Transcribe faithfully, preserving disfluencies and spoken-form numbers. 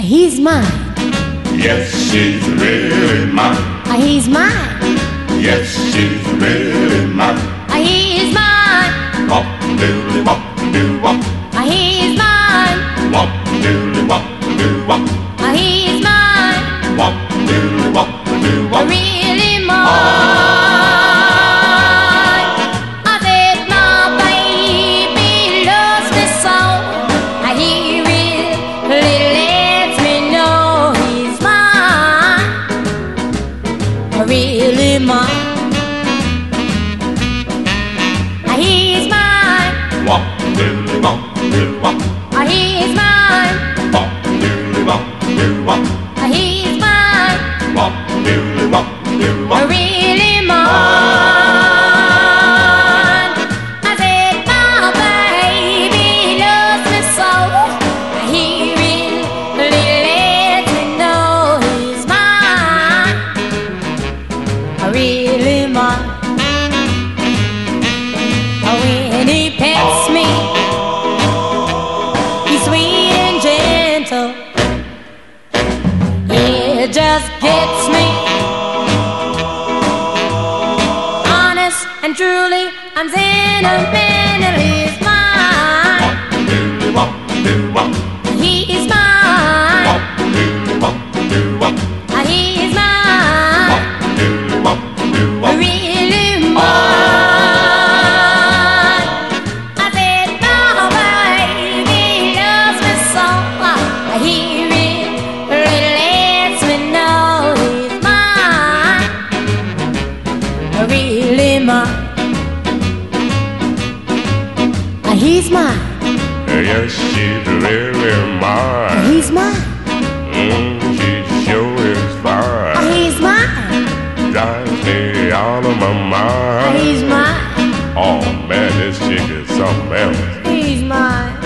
He's mine. Yes, she's really mine. He's mine. Yes, she's really mine. He's mine. Wop doodly wop doo wop. He's mine. Wop doodly wop doo wop. He's mine. Wop doodly wop doo wop. Really mine. I said my baby loves me so. He really lets me know he's mine. Really mine. He's mine. Wop doodly wop doo wop. He's mine. Wop doodly wop doo wop. He's mine. Wop doodly wop doo wop. Really mine. I said my baby loves me so. He really lets me know he's mine. Really mine. When he pets me, he's sweet and gentle. It just gets me. Honest and truly, I'm sentimental. He's mine. Doodly wop doo wop. He's mine. Wop doodly wop doo wop. He's mine. Wop doodly wop doo wop. Really mine. I said my baby loves me so. He really lets me know he's mine. Really mine. He's mine. Yes, she's really mine. He's mine. Mm, she sure is fine. He's mine. Drives me out of my mind. He's mine. Oh man, this chick is something else. He's mine.